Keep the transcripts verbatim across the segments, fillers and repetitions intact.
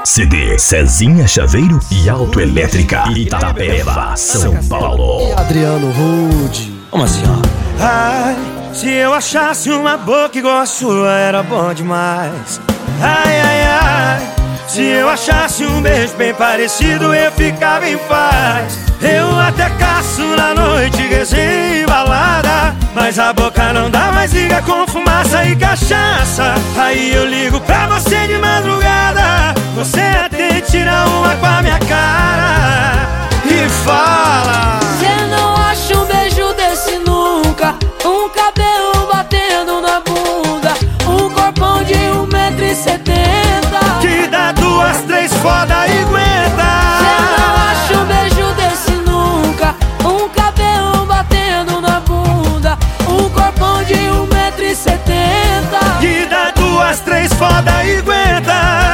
C D Cezinha Chaveiro e Autoelétrica Itapeva, São Paulo. Adriano Rude. Vamos assim, ó. Ai, se eu achasse uma boca igual a sua, era bom demais. Ai, ai, ai, se eu achasse um beijo bem parecido, eu ficava em paz. Eu até caço na noite, resenha e balada, mas a boca não dá mais, liga com fumaça e cachaça. Aí eu ligo pra você de madrugada, você até tira uma com a minha cara e fala: cê não acha um beijo desse nunca, um cabelo batendo na bunda, um corpão de um metro e setenta, que dá duas, três foda e aguenta. Cê não acha um beijo desse nunca, um cabelo batendo na bunda, um corpão de um metro e setenta, que dá duas, três foda e aguenta.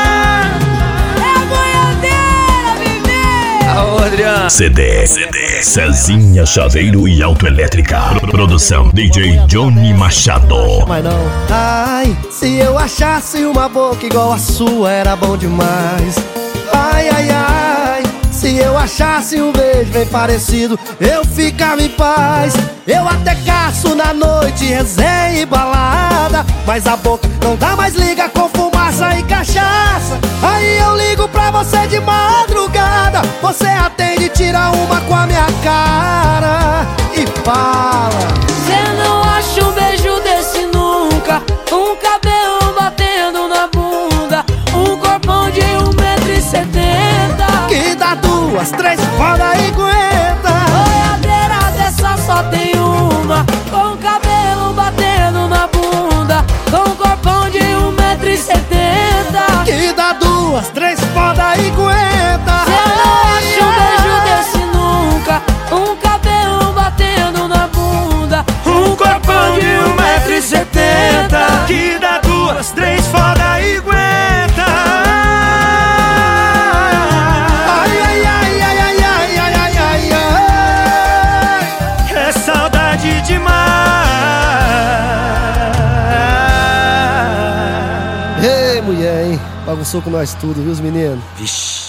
Adriano. C D, C D Cezinha Chaveiro e Autoelétrica. Produção D J Johnny Machado. Mas não. Ai, se eu achasse uma boca igual a sua, era bom demais. Ai, ai, ai, se eu achasse um beijo bem parecido, eu ficava em paz. Eu até caço na noite, resenha e balada, mas a boca não dá mais, liga com fumaça e cachaça. Aí eu ligo pra você de madrugada, você atende, tira uma com a minha cara e fala: cê não acha um beijo desse nunca, um cabelo batendo na bunda, um corpão de um metro e setenta, que dá duas, três foda e aguenta. boiadeira dessa só tem uma, com cabelo batendo na bunda, com corpão de um metro e setenta, que dá duas, três foda e aguenta. cê não acha um beijo desse nunca, um cabelo batendo na bunda, Um corpão de um metro e setenta, que dá duas, três foda e aguenta. Ai, ai, ai, ai, ai, ai, ai, ai, ai, ai. É saudade demais. Ei, mulher, hein? Bagunçou com nós tudo, viu, os meninos? Vixe.